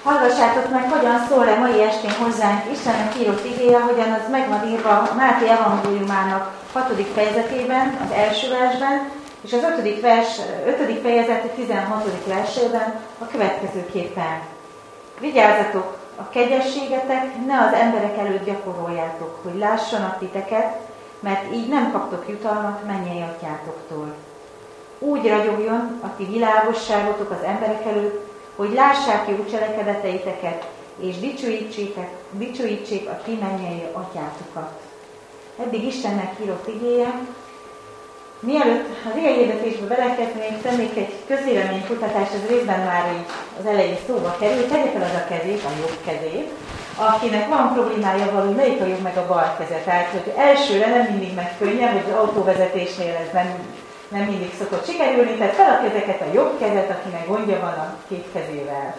Hallgassátok meg, hogyan szól-e mai estén hozzánk Istennek írott igéje, hogyan az meg van írva a Máté evangéliumának 6. fejezetében, az első versben, és az 5. fejezet 16. versében a következőképpen. Vigyázzatok, a kegyességetek ne az emberek előtt gyakoroljátok, hogy lássanak titeket, mert így nem kaptok jutalmat mennyei atyátoktól. Úgy ragyogjon a ti világosságotok az emberek előtt, hogy lássák jó cselekedeteiteket, és dicsőítsék a ti mennyei atyátokat. Eddig Istennek írott igéje. Mielőtt az igéhirdetésbe belekezdnénk, tennék egy közvéleménykutatást, ez részben már így az elején szóba került. Tegye fel az a kezét, a jobb kezét, akinek van problémája való, melyik a jobb meg a bal keze. Tehát, hogy elsőre nem mindig megy könnyen, hogy az autóvezetésnél ez nem mindig szokott sikerülni, tehát fel a kezeket, a jobb kezet, akinek gondja van a két kezével.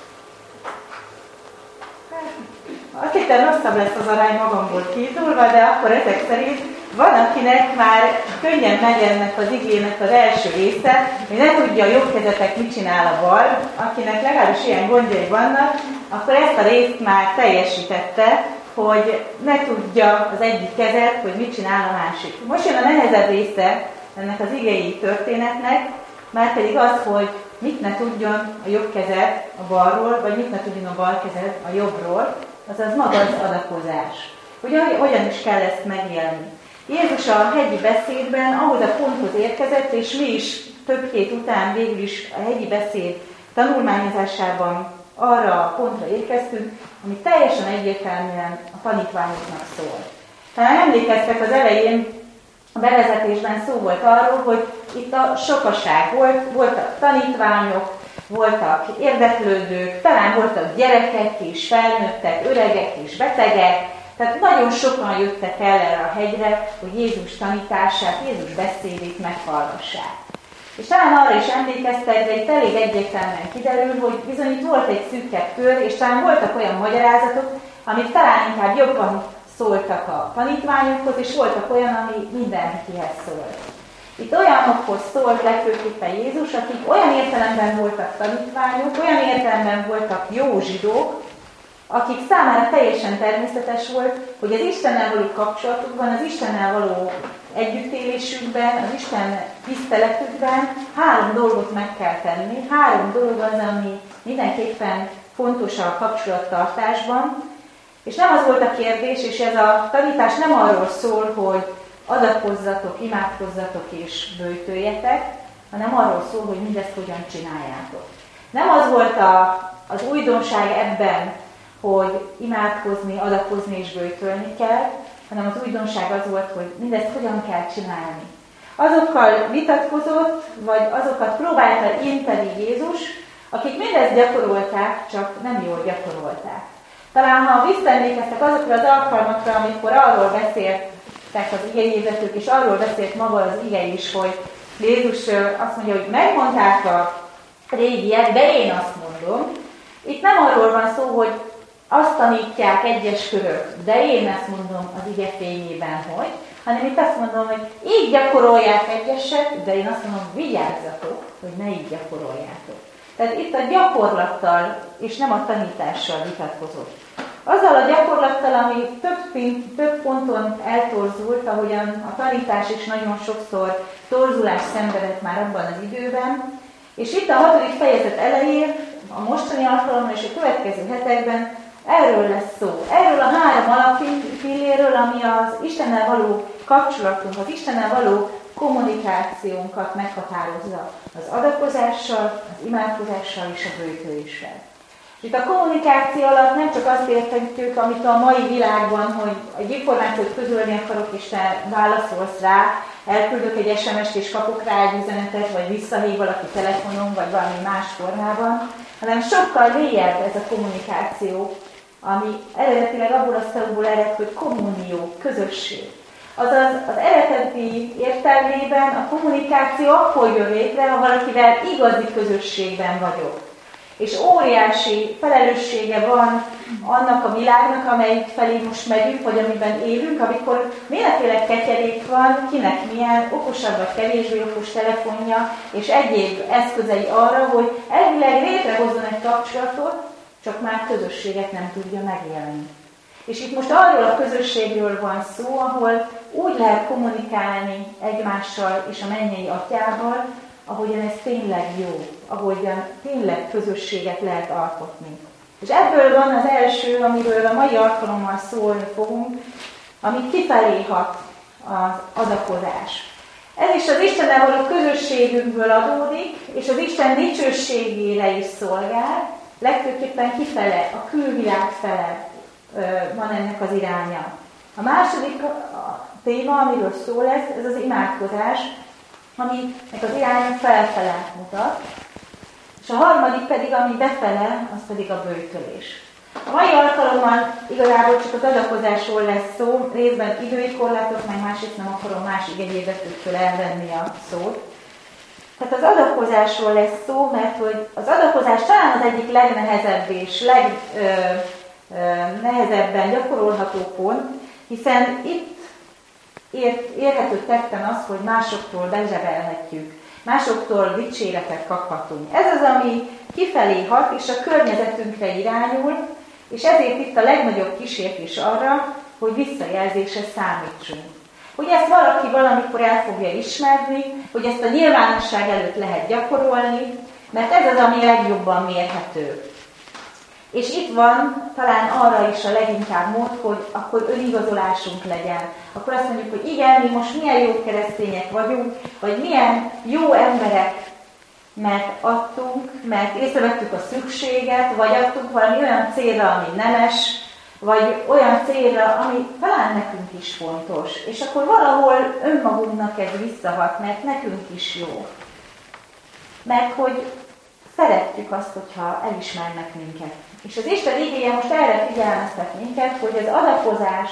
Azt hittem, rosszabb lesz az arány magamból kiindulva, de akkor ezek szerint van, akinek már könnyen megy ennek az igének az első része, hogy ne tudja a jobb kezetek mit csinál a bal, akinek legalábbis ilyen gondjai vannak, akkor ezt a részt már teljesítette, hogy ne tudja az egyik kezet, hogy mit csinál a másik. Most jön a nehezebb része ennek az igei történetnek, már pedig az, hogy mit ne tudjon a jobb kezed a balról, vagy mit ne tudjon a bal kezed a jobbról, azaz maga az adakozás. Hogy hogyan is kell ezt megélni. Jézus a hegyi beszédben ahhoz a ponthoz érkezett, és mi is több hét után végül is a hegyi beszéd tanulmányozásában arra a pontra érkeztünk, ami teljesen egyértelműen a tanítványoknak szól. Talán emlékeztek, az elején a bevezetésben szó volt arról, hogy itt a sokaság volt, voltak tanítványok, voltak érdeklődők, talán voltak gyerekek is, felnőttek, öregek és betegek, tehát nagyon sokan jöttek el erre a hegyre, hogy Jézus tanítását, Jézus beszédét meghallgassák. És talán arra is emlékeztek, de itt elég egyértelműen kiderül, hogy bizony itt volt egy szűkebb kör, és talán voltak olyan magyarázatok, amik talán inkább jobban szóltak a tanítványokhoz, és voltak olyan, ami mindenkihez szólt. Itt olyanokhoz szólt legfőképpen Jézus, akik olyan értelemben voltak tanítványok, olyan értelemben voltak jó zsidók, akik számára teljesen természetes volt, hogy az Istennel való kapcsolatukban, az Istennel való együttélésükben, az Isten tiszteletükben 3 dolgot meg kell tenni. 3 dolog az, ami mindenképpen fontos a kapcsolattartásban. És nem az volt a kérdés, és ez a tanítás nem arról szól, hogy adakozzatok, imádkozzatok és böjtöljetek, hanem arról szól, hogy mindezt hogyan csináljátok. Nem az volt az újdonság ebben, hogy imádkozni, adakozni és böjtölni kell, hanem az újdonság az volt, hogy mindezt hogyan kell csinálni. Azokkal vitatkozott, vagy azokat próbálta inteni Jézus, akik mindezt gyakorolták, csak nem jól gyakorolták. Talán ha visszaemlékeztek azokra az alkalmakra, amikor arról beszéltek az igéhirdetők, és arról beszélt maga az ige is, hogy Jézus azt mondja, hogy megmondták a régiek, de én azt mondom. Itt nem arról van szó, hogy azt tanítják egyes körök, de én ezt mondom az ige fényében, hogy, hanem itt azt mondom, hogy így gyakorolják egyesek, de én azt mondom, többször, hogy ne így gyakoroljátok. Tehát itt a gyakorlattal és nem a tanítással vitatkozott. Azzal a gyakorlattal, ami több ponton eltorzult, ahogyan a tanítás is nagyon sokszor torzulást szenvedett már abban az időben, és itt a 6. fejezet elején, a mostani alkalommal és a következő hetekben erről lesz szó. Erről a 3 alappillérről, ami az Istennel való kapcsolatunk, az Istennel való kommunikációnkat meghatározza. Az adakozással, az imádkozással és a böjtöléssel. Itt a kommunikáció alatt nem csak azt értjük, amit a mai világban, hogy egy információt közölni akarok, és te válaszolsz rá, elküldök egy SMS-t és kapok rá egy üzenetet, vagy visszahív valaki telefonon, vagy valami más formában, hanem sokkal mélyebb ez a kommunikáció, ami eredetileg abból a szóból ered, hogy kommunió, közösség. Azaz az eredeti értelmében a kommunikáció akkor jön létre, ha valakivel igazi közösségben vagyok. És óriási felelőssége van annak a világnak, amelyik felé most megyünk, vagy amiben élünk, amikor mindenféle ketyerék van, kinek milyen okosabb vagy kevésbé okos telefonja, és egyéb eszközei arra, hogy elvileg létrehozzon egy kapcsolatot, csak már közösséget nem tudja megélni. És itt most arról a közösségről van szó, ahol úgy lehet kommunikálni egymással és a mennyei Atyával, ahogyan ez tényleg jó, ahogyan tényleg közösséget lehet alkotni. És ebből van az első, amiről a mai alkalommal szólni fogunk, ami kifelé hat az adakozás. Ez is az Istennel való közösségünkből adódik, és az Isten dicsőségére is szolgál, legfőképpen kifele, a külvilág fele van ennek az iránya. A második téma, amiről szól ez az imádkozás, aminek az iránya felfele mutat, és a harmadik pedig, ami befele, az pedig a böjtölés. A mai alkalommal igazából csak az adakozásról lesz szó, részben idői korlátok, meg másrészt nem akarom más igényébetőktől elvenni a szót. Tehát az adakozásról lesz szó, mert hogy az adakozás talán az egyik legnehezebb és legnehezebben gyakorolható pont, hiszen itt érhető tetten az, hogy másoktól bezsebelhetjük, másoktól dicséretet kaphatunk. Ez az, ami kifelé hat, és a környezetünkre irányul, és ezért itt a legnagyobb kísértés arra, hogy visszajelzésre számítsunk. Hogy ezt valaki valamikor el fogja ismerni, hogy ezt a nyilvánosság előtt lehet gyakorolni, mert ez az, ami legjobban mérhető. És itt van talán arra is a leginkább mód, hogy akkor önigazolásunk legyen. Akkor azt mondjuk, hogy igen, mi most milyen jó keresztények vagyunk, vagy milyen jó emberek, mert adtunk, mert észrevettük a szükséget, vagy adtunk valami olyan célra, ami nemes, vagy olyan célra, ami talán nekünk is fontos. És akkor valahol önmagunknak ez visszahat, mert nekünk is jó. Mert hogy szeretjük azt, hogyha elismernek minket. És az Isten igéje most erre figyelmeztet minket, hogy az adakozás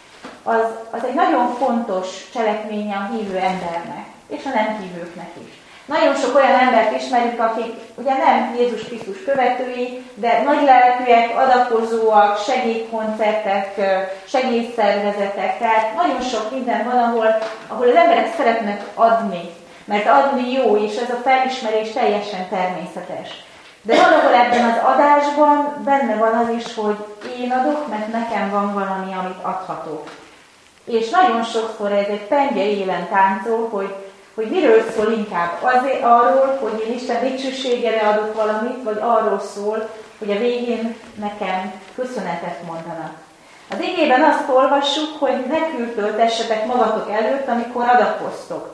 az egy nagyon fontos cselekménye a hívő embernek, és a nem hívőknek is. Nagyon sok olyan embert ismerünk, akik ugye nem Jézus Krisztus követői, de nagylelkűek, adakozóak, segédkoncertek, segédszervezetek, tehát nagyon sok minden van, ahol az emberek szeretnek adni, mert adni jó, és ez a felismerés teljesen természetes. De valahol ebben az adásban benne van az is, hogy én adok, mert nekem van valami, amit adhatok. És nagyon sokszor ez egy penge élen táncol, hogy miről szól inkább arról, hogy én Isten dicsőségére adok valamit, vagy arról szól, hogy a végén nekem köszönetet mondanak. Az igében azt olvassuk, hogy ne kültöltessetek magatok előtt, amikor adakoztok.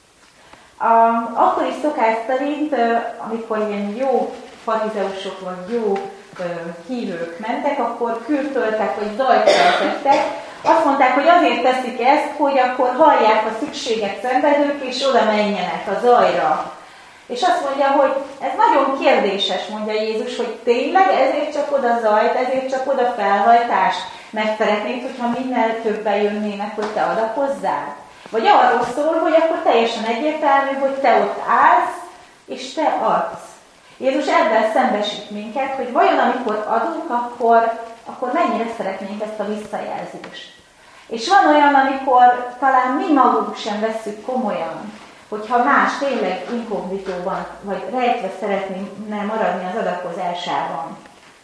Akkori szokás szerint, amikor ilyen jó farizeusok vagy jó hívők mentek, akkor kültöltek, vagy zajt töltöttek. Azt mondták, hogy azért teszik ezt, hogy akkor hallják a szükséget szenvedők, és oda menjenek a zajra. És azt mondja, hogy ez nagyon kérdéses, mondja Jézus, hogy tényleg ezért csak oda zajt, ezért csak oda felhajtást, mert szeretnéd, hogyha minél többen jönnének, hogy te adakozzál? Vagy arról szól, hogy akkor teljesen egyértelmű, hogy te ott állsz, és te adsz. Jézus ebben szembesít minket, hogy vajon amikor adunk, akkor mennyire szeretnénk ezt a visszajelzést. És van olyan, amikor talán mi magunk sem vesszük komolyan, hogyha más tényleg inkognitóban, vagy rejtve szeretnénk maradni az adakozásában.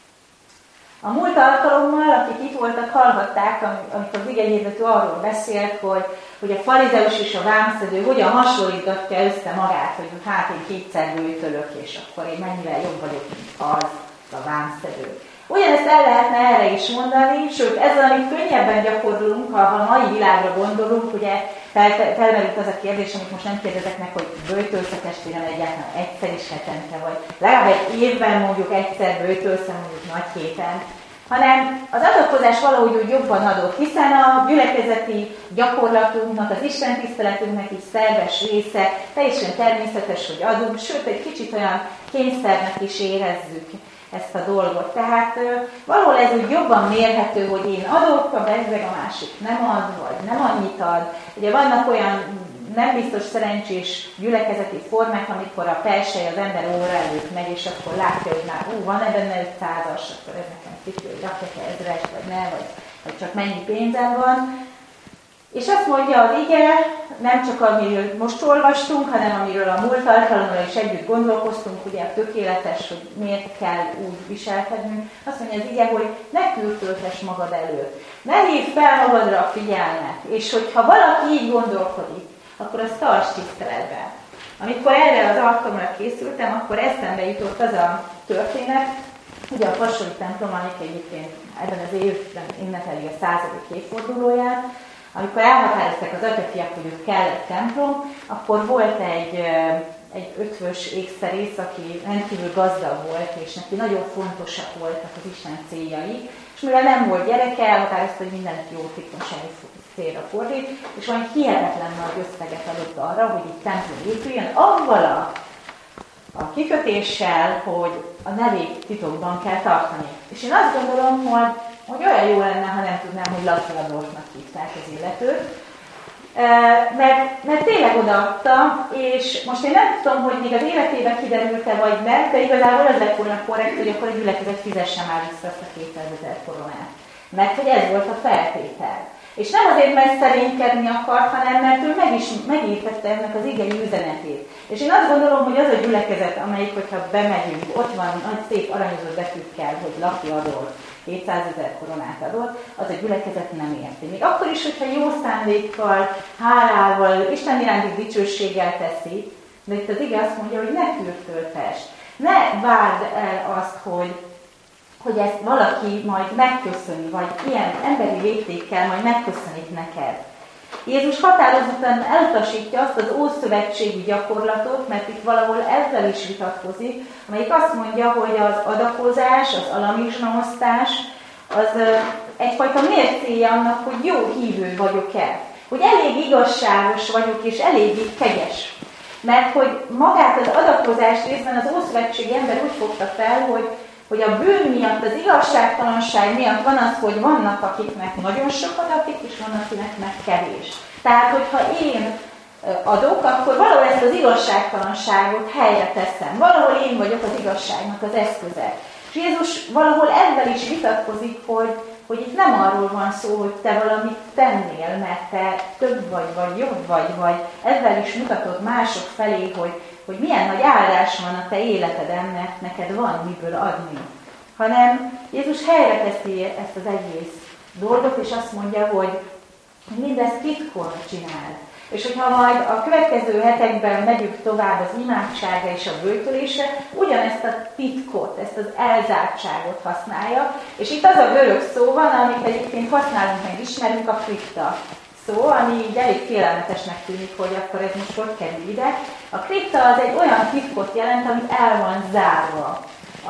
A múlt alkalommal, akik itt voltak, hallhatták, amikor az igehirdető arról beszélt, hogy a farizeus és a vámszedő hogyan hasonlítgatja össze magát, hogy hát én kétszer böjtölök, és akkor én mennyivel jobb vagyok, mint az a vámszedő. Ugyanezt el lehetne erre is mondani, sőt, ezzel, amit könnyebben gyakorlunk, ha a mai világra gondolunk, ugye felmerült az a kérdés, amit most nem kérdezek meg, hogy böjtölsz a testvérem egyáltalán egyszer is hetente, vagy legalább egy évben mondjuk egyszer böjtölsz, mondjuk nagy héten, hanem az adakozás valahogy úgy jobban adott, hiszen a gyülekezeti gyakorlatunknak, az Isten tiszteletünknek is szerves része, teljesen természetes, hogy adunk, sőt, egy kicsit olyan kényszernek is érezzük ezt a dolgot. Tehát valahol ez úgy jobban mérhető, hogy én adok, a bezzeg, a másik nem ad, vagy nem annyit ad. Ugye vannak olyan nem biztos szerencsés gyülekezeti formák, amikor a persely az ember óra előtt megy, és akkor látja, hogy már van-e benne 500-as, akkor ez nekem kicsit, hogy rakjak-e ezres, vagy ne, vagy csak mennyi pénzem van. És azt mondja az ige, nem csak amiről most olvastunk, hanem amiről a múlt alkalommal is együtt gondolkoztunk, ugye tökéletes, hogy miért kell úgy viselkednünk. Azt mondja az ige, hogy ne kürtöltess magad előtt, ne hívd fel magadra a figyelmet, és hogyha valaki így gondolkodik, akkor azt tarts tiszteletben. Amikor erre az alkalomra készültem, akkor eszembe jutott az a történet, ugye a Vassori templom, amelyik egyébként ebben az évben ünnepeli a 100. évfordulóját, amikor elhatározták az atyafiak, hogy ott kell egy templom, akkor volt egy ötvös ékszerész, aki rendkívül gazdag volt, és neki nagyon fontosak voltak az Isten céljai, és mivel nem volt gyereke, elhatározta, hogy mindenki jó tiktonsági célra fordít, és valami hihetetlen nagy összeget adott arra, hogy itt templom épüljön, avval a kikötéssel, hogy a nevét titokban kell tartani. És én azt gondolom, hogy olyan jó lenne, ha nem tudnám, hogy Laci Adolfnak hívták az illetőt, mert tényleg odaadta, és most én nem tudom, hogy még az életében kiderült-e vagy nem, de igazából az lett volna korrekt, hogy akkor a gyülekezet fizesse már vissza azt a 200 000 koronát. Mert hogy ez volt a feltétel. És nem azért, mert szerénykedni akart, hanem mert ő megértette ennek az igei üzenetét. És én azt gondolom, hogy az a gyülekezet, amelyik, hogyha bemegyünk, ott van nagy szép aranyozott betűkkel, hogy Laci Adolf 200 000 koronát adott, az a gyülekezet nem érti. Még akkor is, hogyha jó szándékkal, hálával, Isten iránti dicsőséggel teszi, de itt az ige azt mondja, hogy ne kürtöltess, ne várd el azt, hogy ezt valaki majd megköszöni, vagy ilyen emberi léptékkel majd megköszönik neked. Jézus határozottan elutasítja azt az ószövetségi gyakorlatot, mert itt valahol ezzel is vitatkozik, amelyik azt mondja, hogy az adakozás, az alamizsnaosztás, az egyfajta mércéje annak, hogy jó hívő vagyok-e. Hogy elég igazságos vagyok, és eléggé kegyes. Mert hogy magát az adakozást részben az ószövetségi ember úgy fogta fel, hogy a bűn miatt, az igazságtalanság miatt van az, hogy vannak, akiknek nagyon sok adatik, és van, akinek meg kevés. Tehát, hogyha én adok, akkor valahol ezt az igazságtalanságot helyre teszem. Valahol én vagyok az igazságnak az eszköze. És Jézus valahol ezzel is vitatkozik, hogy itt nem arról van szó, hogy te valamit tennél, mert te több vagy jobb vagy ezzel is mutatod mások felé, hogy milyen nagy áldás van a te életeden, mert neked van miből adni. Hanem Jézus helyre teszi ezt az egész dolgot, és azt mondja, hogy mindezt titkon csinál. És hogyha majd a következő hetekben megyünk tovább az imádságra és a böjtölésre, ugyanezt a titkot, ezt az elzártságot használja. És itt az a görög szó van, amit egyébként használunk, meg ismerünk, a kripta szó, ami így elég félelmetesnek tűnik, hogy akkor ez most hogy kerül ide. A kripta az egy olyan titkot jelent, amit el van zárva,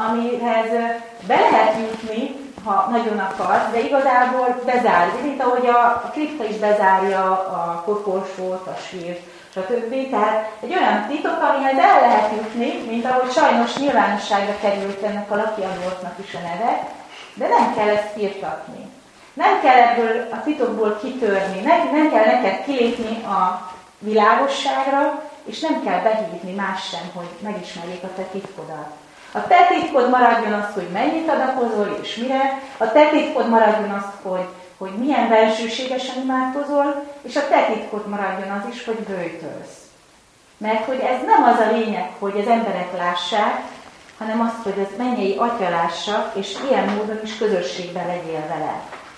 amihez be lehet jutni, ha nagyon akarsz, de igazából bezárja, mint ahogy a kripta is bezárja a koporsót, a sírt, stb. Tehát egy olyan titok, amihez el lehet jutni, mint ahogy sajnos nyilvánosságra került ennek a Laci Adolfnak is a neve, de nem kell ezt firtatni. Nem kell ebből a titokból kitörni, nem kell neked kilépni a világosságra, és nem kell behívni más sem, hogy megismerjék a te titkodat. A te titkod maradjon az, hogy mennyit adakozol és mire, a te titkod maradjon az, hogy milyen bensőségesen imádkozol, és a te titkod maradjon az is, hogy böjtölsz. Mert hogy ez nem az a lényeg, hogy az emberek lássák, hanem az, hogy az mennyei Atya lássa, és ilyen módon is közösségben legyél vele.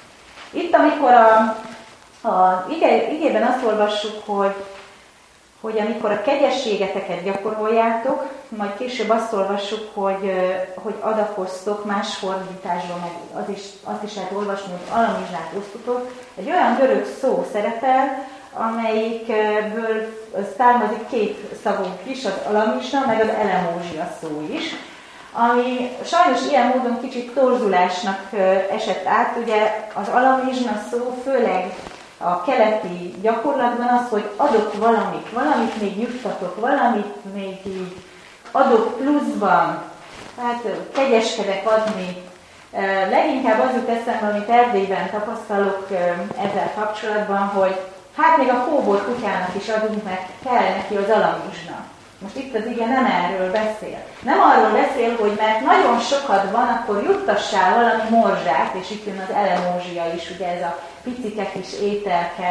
Itt, amikor a igében azt olvassuk, hogy amikor a kegyességeteket gyakoroljátok, majd később azt olvassuk, hogy adakoztok más fordításban, meg azt is lehet olvasni, hogy alamizsnát osztotok. Egy olyan görög szó szerepel, amelyikből származik két szavunk is, az alamizsna, meg az elemózsia szó is, ami sajnos ilyen módon kicsit torzulásnak esett át. Ugye az alamizsna szó főleg a keleti gyakorlatban az, hogy adok valamit még juttatok, valamit még így adok pluszban, tehát kegyeskedek adni. Leginkább az jut eszembe, amit Erdélyben tapasztalok ezzel kapcsolatban, hogy hát még a kóbor kutyának is adunk, mert kell neki az alamizsna. Most itt az ige nem erről beszél. Nem arról beszél, hogy mert nagyon sokat van, akkor juttassál valami morzsát, és itt jön az elemózsia is, ugye ez a picike kis ételke,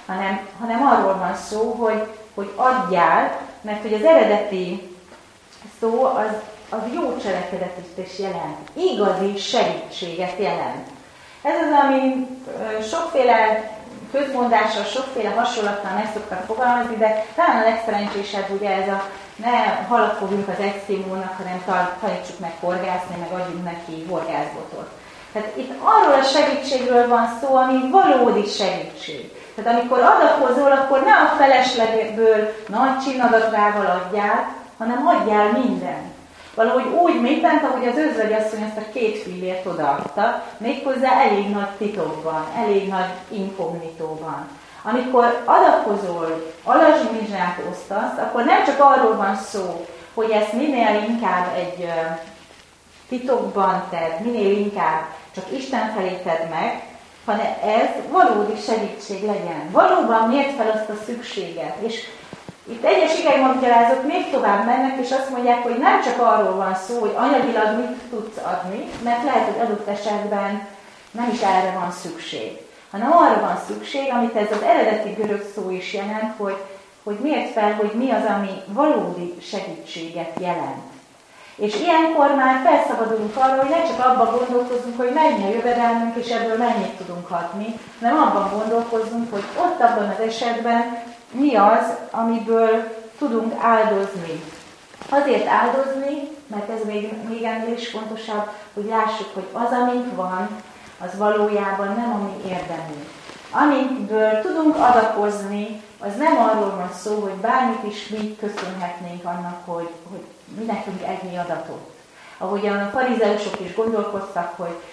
hanem arról van szó, hogy adjál, mert hogy az eredeti szó az jó cselekedetet is jelent, igazi segítséget jelent. Ez az, ami sokféle közmondással, sokféle hasonlattal meg szoktak fogalmazni, de talán a legszerencsésebb ugye ez a ne halat fogjunk az eszkimónak, hanem tanítsuk meg horgászni, meg adjunk neki horgászbotot. Tehát itt arról a segítségről van szó, ami valódi segítség. Tehát amikor adakozol, akkor ne a feleslegből nagy csinnadatrával adjál, hanem adjál mindent. Valahogy úgy mindent, ahogy az özvegyasszony ezt a 2 fillért odaadta, méghozzá elég nagy titokban, elég nagy inkognitóban. Amikor adakozol, alasmizsát osztasz, akkor nem csak arról van szó, hogy ezt minél inkább egy titokban tedd, minél inkább csak Isten felé tedd meg, hanem ez valódi segítség legyen. Valóban mért fel azt a szükséget. És itt egyes igénymagyarázók még tovább mennek, és azt mondják, hogy nem csak arról van szó, hogy anyagilag mit tudsz adni, mert lehet, hogy adott esetben nem is erre van szükség, hanem arra van szükség, amit ez az eredeti görög szó is jelent, hogy mért fel, hogy mi az, ami valódi segítséget jelent. És ilyenkor már felszabadulunk arra, hogy ne csak abban gondolkozzunk, hogy mennyi a jövedelmünk, és ebből mennyit tudunk adni, hanem abban gondolkozzunk, hogy ott abban az esetben mi az, amiből tudunk áldozni. Azért áldozni, mert ez még ennél is fontosabb, hogy lássuk, hogy az, amink van, az valójában nem a mi érdemünk. Amikből tudunk adakozni, az nem arról van szó, hogy bármit is mi köszönhetnénk annak, hogy mi nekünk ennyi adatot. Ahogyan a farizeusok is gondolkoztak,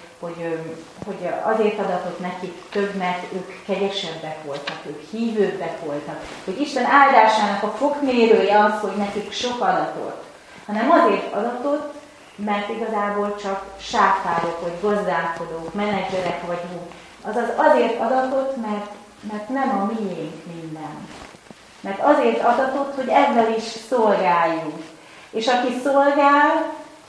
hogy azért adatott nekik több, mert ők kegyesebbek voltak, ők hívőbbek voltak, hogy Isten áldásának a fokmérője az, hogy nekik sok adatot, hanem azért adatott, mert igazából csak sáfárok, vagy gazdálkodók, menedzserek vagyunk. Azaz azért adatott, mert nem a miénk minden. Mert azért adatott, hogy ezzel is szolgáljunk. És aki szolgál,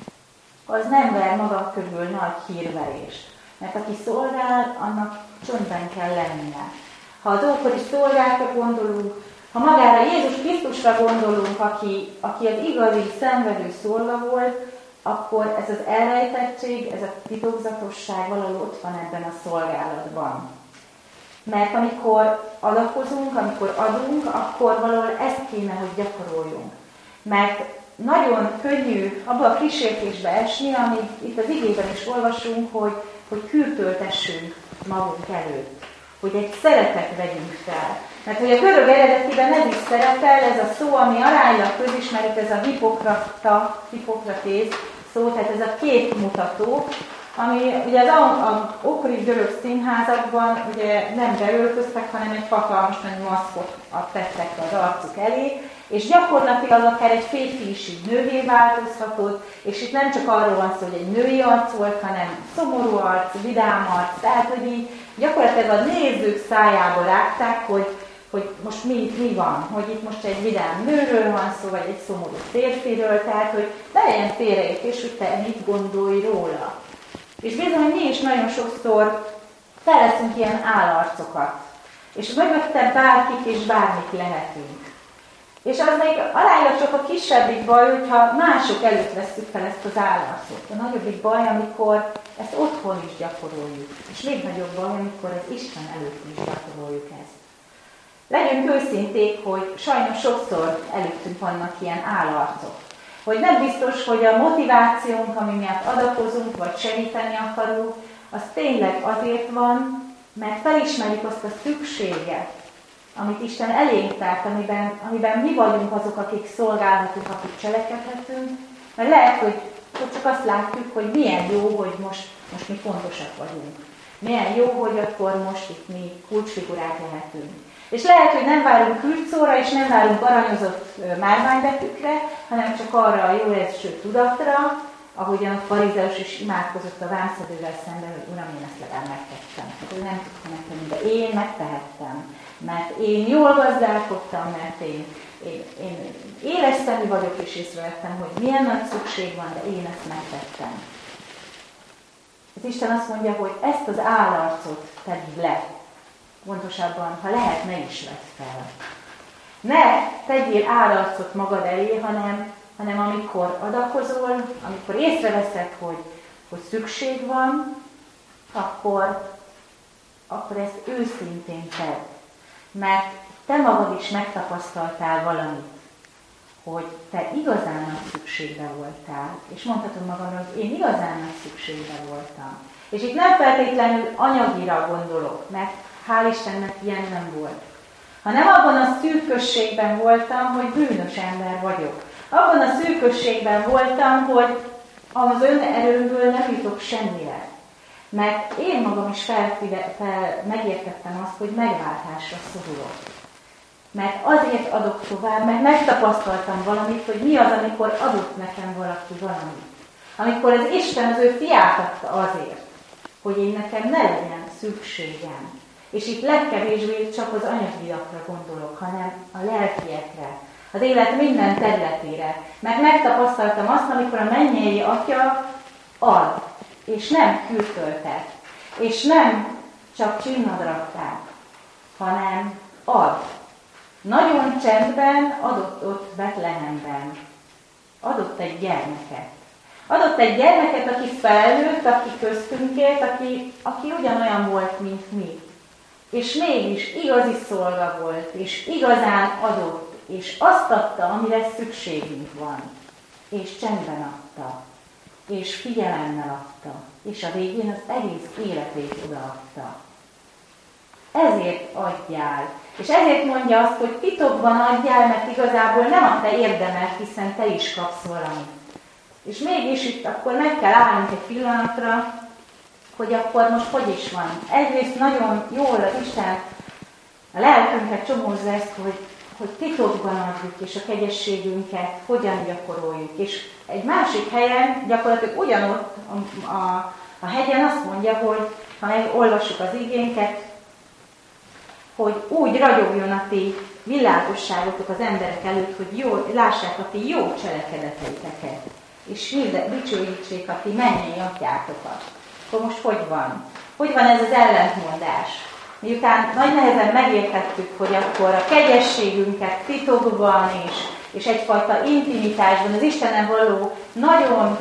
az nem ver maga körül nagy hírverést. Mert aki szolgál, annak csöndben kell lennie. Ha az ókori szolgákra gondolunk, ha magára Jézus Krisztusra gondolunk, aki az igazi szenvedő szolga volt, akkor ez az elrejtettség, ez a titokzatosság valahol ott van ebben a szolgálatban. Mert amikor adakozunk, amikor adunk, akkor valahol ezt kéne, hogy gyakoroljunk. Mert nagyon könnyű abba a kísértésbe esni, amit itt az igében is olvasunk, hogy kürtöltessünk magunk előtt. Hogy egy szerepet vegyünk fel. Mert hogy a görög eredetiben ez is szerepel, ez a szó, ami aránylag közismert, ez a hipokratész szó, tehát ez a képmutató, ami ugye az ókori görög színházakban ugye nem beöltöztek, hanem egy hatalmas nagy maszkot tettek az arcuk elé, és gyakorlatilag akár egy férfi is így nővé változhatott, és itt nem csak arról van szó, hogy egy női arc volt, hanem szomorú arc, vidám arc, tehát hogy így gyakorlatilag a nézők szájába rágták, hogy most mi van, hogy itt most egy vidám nőről van szó, vagy egy szomorú férfiről, tehát hogy ne legyen félreértés, hogy te mit gondolj róla. És bizony mi is nagyon sokszor feleszünk ilyen állarcokat, és mögötte bárkik és bármit lehetünk. És az még aránylag csak a kisebbik baj, hogyha mások előtt vesszük fel ezt az állarcot. A nagyobbik baj, amikor ezt otthon is gyakoroljuk. És még nagyobb baj, amikor az Isten előtt is gyakoroljuk ezt. Legyünk őszinték, hogy sajnos sokszor előttünk vannak ilyen állarcok. Hogy nem biztos, hogy a motivációnk, ami miatt adakozunk, vagy segíteni akarunk, az tényleg azért van, mert felismerjük azt a szükséget, amit Isten elénk tárt, amiben mi vagyunk azok, akik szolgálhatunk, akik cselekedhetünk, mert lehet, hogy csak azt látjuk, hogy milyen jó, hogy most mi fontosak vagyunk. Milyen jó, hogy akkor most itt mi kulcsfigurák lehetünk. És lehet, hogy nem várunk külcóra, és nem várunk aranyozott márványbetűkre, hanem csak arra a jó érző tudatra, ahogyan a farizeus is imádkozott a vámszedővel szemben, hogy Uram, én ezt legalább megtettem. Ő nem tudta megtenni, de én megtehettem. Mert én jól gazdálkodtam, mert én éles szemű vagyok, és észrevettem, hogy milyen nagy szükség van, de én ezt megtettem. Az Isten azt mondja, hogy ezt az állarcot tedd le. pontosabban, ha lehet, ne is vedd fel. Ne tegyél álarcot magad elé, hanem amikor adakozol, amikor észreveszed, hogy szükség van, akkor ezt őszintén tedd. Mert te magad is megtapasztaltál valamit, hogy te igazán nagy szükségbe voltál, és mondhatom magamról, hogy én igazán nagy szükségbe voltam. És itt nem feltétlenül anyagira gondolok, mert hál' Istennek ilyen nem volt. Hanem abban a szűkösségben voltam, hogy bűnös ember vagyok. Abban a szűkösségben voltam, hogy az önerőmből nem jutok semmire. Mert én magam is megértettem azt, hogy megváltásra szorulok. Mert azért adok tovább, mert megtapasztaltam valamit, hogy mi az, amikor adott nekem valaki valamit. Amikor az Isten az ő fiát adta azért, hogy én nekem ne legyen szükségem. És itt legkevésbé csak az anyagiakra gondolok, hanem a lelkiekre, az élet minden területére. Mert megtapasztaltam azt, amikor a mennyei Atya ad, és nem kürtöltet, és nem csak csinnadratták, hanem ad. Nagyon csendben adott ott Betlehemben. Adott egy gyermeket. Adott egy gyermeket, aki felnőtt, aki köztünk élt, aki ugyanolyan volt, mint mi. És mégis igazi szolga volt, és igazán adott, és azt adta, amire szükségünk van. És csendben adta, és figyelemmel adta, és a végén az egész életét odaadta. Ezért adjál. És ezért mondja azt, hogy titokban adjál, mert igazából nem a te érdemed, hiszen te is kapsz valamit. És mégis itt akkor meg kell állnunk egy pillanatra, hogy akkor most hogy is van. Egyrészt nagyon jól az Isten a lelkünket csomózza ezt, hogy titokban adjuk, és a kegyességünket hogyan gyakoroljuk. És egy másik helyen, gyakorlatilag ugyanott a hegyen azt mondja, hogy ha olvassuk az igénket, hogy úgy ragyogjon a ti világosságotok az emberek előtt, hogy lássák a ti jó cselekedeteiteket, és dicsőítsék a ti mennyei atyátokat. Akkor most hogy van? Hogy van ez az ellentmondás? Miután nagy nehezen megértettük, hogy akkor a kegyességünket titokban és egyfajta intimitásban, az Istenen való nagyon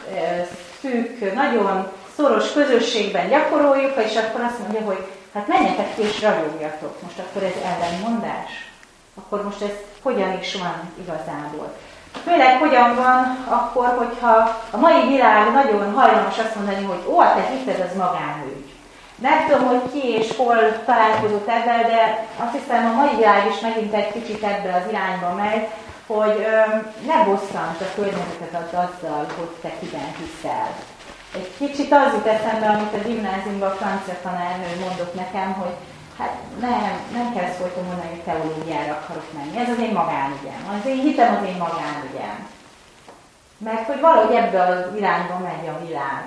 szűk, nagyon szoros közösségben gyakoroljuk, és akkor azt mondja, hogy hát menjetek ki és ragyogjatok. Most akkor ez ellenmondás? Akkor most ez hogyan is van igazából? Főleg hogyan van akkor, hogyha a mai világ nagyon hajlamos azt mondani, hogy ó, te hitted, az magánügy. Nem tudom, hogy ki és hol találkozott ebben, de azt hiszem a mai világ is megint egy kicsit ebbe az irányba megy, hogy ne bosszant a környezetet azzal, hogy te kiben hiszel. Egy kicsit az jut eszembe, amit a gimnáziumban a francia tanárnő mondott nekem, hogy hát nem kell folyton mondani, hogy teológiára akarok menni. Ez az én magánügyem. Az én hitem az én magánügyem. Mert hogy valahogy ebbe az irányba megy a világ.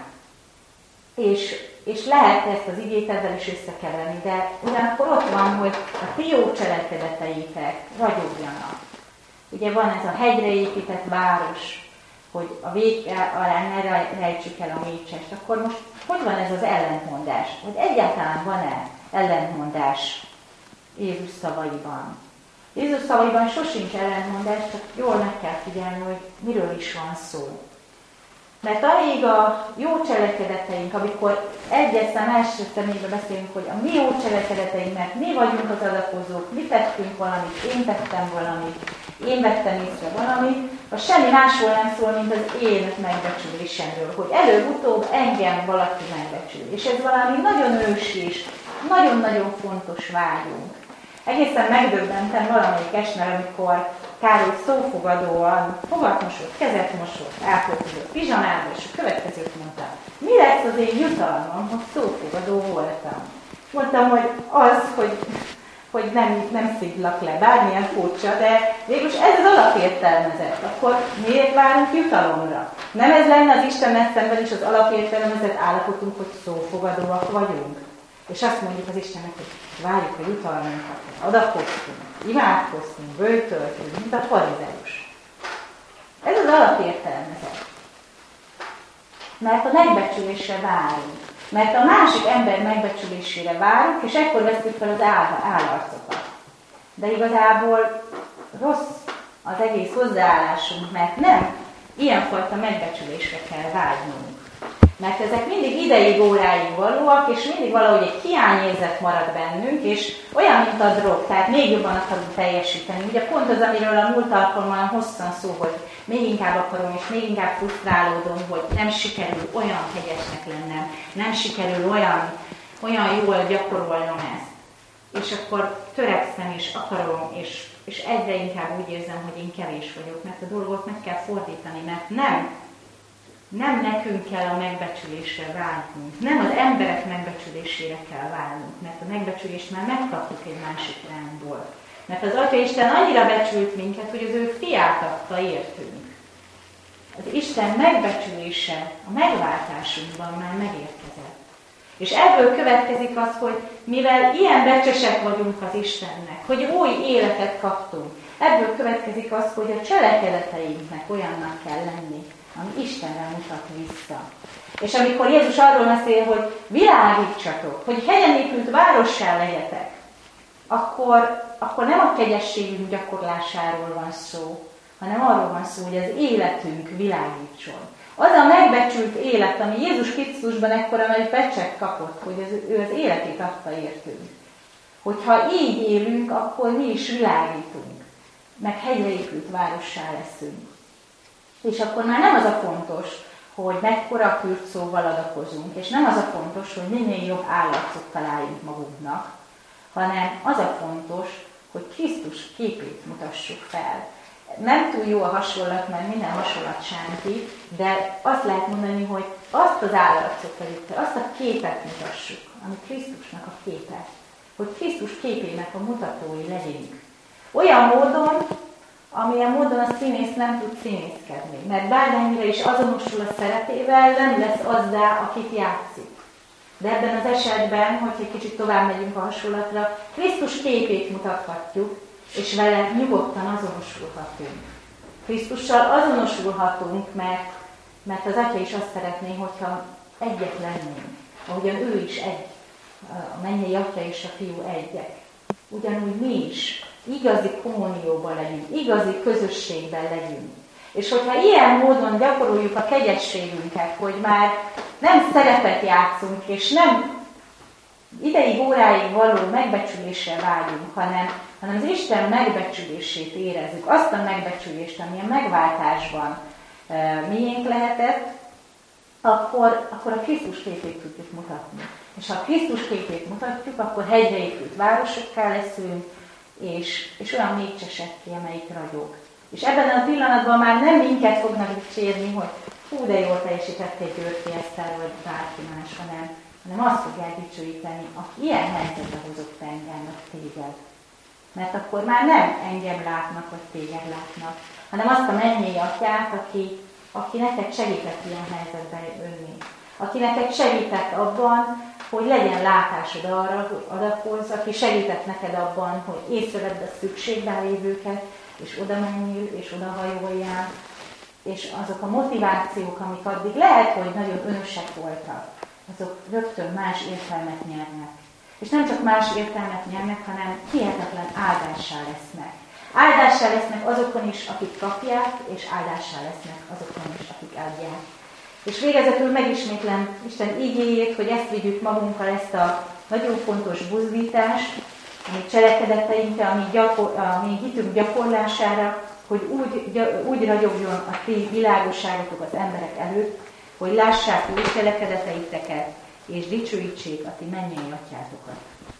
És lehet ezt az igét ezzel is összekeverni, de ugyanakkor ott van, hogy a ti jó cselekedeteitek ragyogjanak. Ugye van ez a hegyre épített város, hogy a vég alá ne rejtsük el a mécsest. Akkor most hogy van ez az ellentmondás? Hogy egyáltalán van-e ellentmondás Jézus szavaiban? Jézus szavaiban sosincs ellentmondás, csak jól meg kell figyelni, hogy miről is van szó. Mert amíg a jó cselekedeteink, amikor egyes szám első személyben beszélünk, hogy a mi jó cselekedeteink, mert mi vagyunk az adakozók, mi tettünk valamit, én tettem valamit, én vettem észre valamit, az semmi másról nem szól, mint az én megbecsülésemről, hogy előbb-utóbb engem valaki megbecsül. És ez valami nagyon ősi és nagyon-nagyon fontos vágyunk. Egészen megdöbbentem valamelyik esnál, amikor Károly szófogadóan fogat mosott, kezet mosott, ápoltozott pizsamába, és a következőt mondta: mi lesz az én jutalmam, hogy szófogadó voltam? És mondtam, hogy az, hogy nem szidlak le, bármilyen furcsa, de végülis ez az alapértelmezet. Akkor miért várunk jutalomra? Nem ez lenne az Istennel szemben is az alapértelmezett állapotunk, hogy szófogadóak vagyunk? És azt mondjuk az Istennek, hogy várjuk a jutalmunkat, adakoztunk, imádkoztunk, böjtöltünk, mint a farizeus. Ez az alapértelmezet. Mert a megbecsülésre várunk. Mert a másik ember megbecsülésére várunk, és ekkor vesztük fel az állarcokat. De igazából rossz az egész hozzáállásunk, mert nem ilyenfajta megbecsülésre kell vágynunk. Mert ezek mindig ideig, óráig valóak, és mindig valahogy egy hiányérzet marad bennünk, és olyan, mint a drog, tehát még jobban akarunk teljesíteni. Ugye pont az, amiről a múlt alkalommal hosszan szó volt, még inkább akarom, és még inkább frusztrálódom, hogy nem sikerül olyan hegyesnek lennem, nem sikerül olyan jól gyakorolnom ezt. És akkor törekszem, és akarom, és egyre inkább úgy érzem, hogy én kevés vagyok, mert a dolgot meg kell fordítani, mert nem nekünk kell a megbecsülésre vágynunk, nem az emberek megbecsülésére kell vágynunk, mert a megbecsülést már megkapjuk egy másik irányból. Mert az Atya Isten annyira becsült minket, hogy az ő fiát adta értünk. Az Isten megbecsülése a megváltásunkban már megérkezett. És ebből következik az, hogy mivel ilyen becsesek vagyunk az Istennek, hogy új életet kaptunk, ebből következik az, hogy a cselekedeteinknek olyannak kell lenni, ami Istenre mutat vissza. És amikor Jézus arról beszél, hogy világítsatok, hogy hegyen épült várossá legyetek, akkor nem a kegyességünk gyakorlásáról van szó, hanem arról van szó, hogy az életünk világítson. Az a megbecsült élet, ami Jézus Krisztusban ekkora nagy becset kapott, hogy ő az életét adta értünk. Hogyha így élünk, akkor mi is világítunk, meg hegyre épült várossá leszünk. És akkor már nem az a fontos, hogy mekkora kürtszóval adakozunk, és nem az a fontos, hogy minél jobb állarcot találjunk magunknak, hanem az a fontos, hogy Krisztus képét mutassuk fel. Nem túl jó a hasonlat, mert minden hasonlat sánti, de azt lehet mondani, hogy azt az állarcot, azt a képet mutassuk, ami Krisztusnak a képe. Hogy Krisztus képének a mutatói legyünk. Olyan módon, amilyen módon a színész nem tud színészkedni. Mert bármennyire is azonosul a szerepével, nem lesz azzá, akit játszik. De ebben az esetben, hogy egy kicsit tovább megyünk a hasonlatra, Krisztus képét mutathatjuk, és vele nyugodtan azonosulhatunk. Krisztussal azonosulhatunk, mert az Atya is azt szeretné, hogyha egyek lennénk. Ahogyan ő is egy, a mennyei Atya és a Fiú egyek. Ugyanúgy mi is igazi kommunióban legyünk, igazi közösségben legyünk. És hogyha ilyen módon gyakoroljuk a kegyességünket, hogy már nem szerepet játszunk, és nem ideig, óráig való megbecsülésre vágyunk, hanem az Isten megbecsülését érezzük, azt a megbecsülést, ami a megváltásban miénk lehetett, akkor a Krisztus képét tudjuk mutatni. És ha a Krisztus képét mutatjuk, akkor hegyre épült városokká leszünk, és olyan mécsesekké, amelyik ragyog. És ebben a pillanatban már nem minket fognak dicsérni, hogy hú, de jól teljesítettél Györfi Eszter, vagy bárki más, hanem azt fogják dicsőíteni, aki ilyen helyzetbe hozott engem, vagy téged. Mert akkor már nem engem látnak, vagy téged látnak, hanem azt a mennyei Atyát, aki neked segített ilyen helyzetben jönni. Aki neked segített abban, hogy legyen látásod arra, hogy adakozz, aki segített neked abban, hogy észrevedd a szükségben lévőket, és oda menjél, és oda hajoljál, és azok a motivációk, amik addig lehet, hogy nagyon önösek voltak, azok rögtön más értelmet nyernek. És nem csak más értelmet nyernek, hanem hihetetlen áldássá lesznek. Áldássá lesznek azokon is, akik kapják, és áldássá lesznek azokon is, akik adják. És végezetül megismétlem Isten igéjét, hogy ezt vigyük magunkkal, ezt a nagyon fontos buzdítást, ami cselekedeteinkre, ami hitünk gyakorlására, hogy úgy ragyogjon a ti világosságotok az emberek előtt, hogy lássák új cselekedeteiteket, és dicsőítsék a ti mennyei atyátokat.